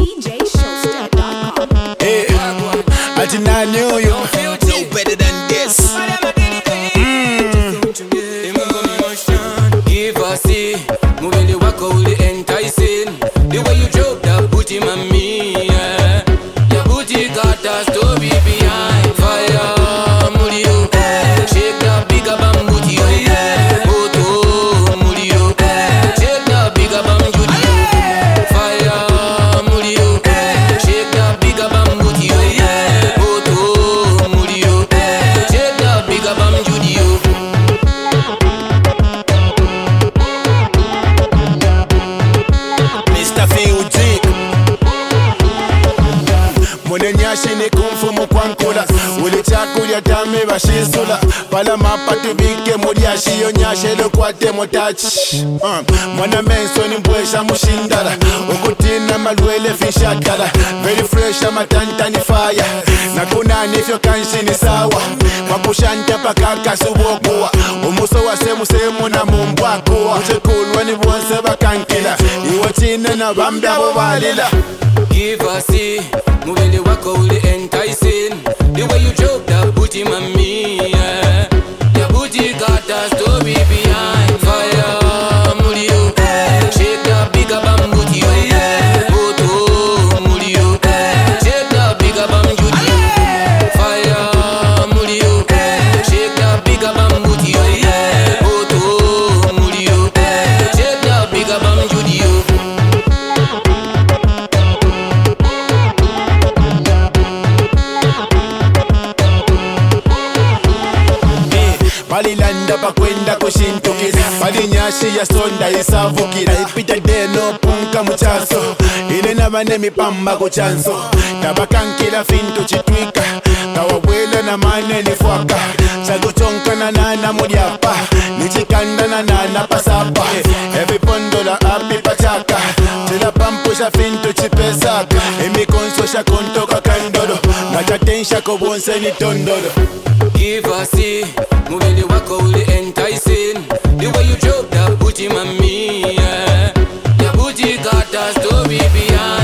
DJShowster.com. Hey, I did not know you. No better than this. Give us a moving wako uli enticing. The way you drop that booty, mommy, yeah. Your booty got a story behind. Fire, Murio, shake that bigger bam booty, yeah. Moto, Murio, shake that bigger bam booty, fire, Murio, shake that bigger bam booty, yeah. Moto, Murio, shake that bigger bam booty. Mr. Fuji Munenyashi ni kumfumu kwa nkula Uli chakulya tame bashisula Pala mapatu bike muriashi Yonyashe lokwate motachi Mwana menso ni mbwesha mushindala Ukutina malwele fishatala Very fresh amatanta ni fire Nakuna nifyo kanshi ni sawa Makushanta pakaka subokuwa Umuso wa semu semu na mumbwakuwa Uchekulwa ni bonse bakankila Iwa chine na bambia bobalila Give us a moving wako uli enticing. The way you drop that booty, mommy, yeah. Your booty got a story behind. Fire, Murio, shake that bigger bam booty, yeah. Moto, Murio, shake that bigger bam booty. Fire, Murio, shake that bigger bam booty, yeah. Moto, Murio, shake that bigger bam booty. Balilanda bakwenda kushintukiza Balinyashi ya sonda isavukira Ipita deno punka muchaso Ile nabane mipamba kuchanso Tabakankila fintu chitwika Kawawele na mane ni fwaka Chaguchonka na nana mudiapa Nichikanda na nana pasapa Every pondola api pachaka Chila pampusha fintu chipesaka Emikonso shakontoka kandolo Natatensha kobonse ni tondolo Give us a moving wako uli enticing. The way you drop that booty, mommy, yeah. Your booty got a story behind.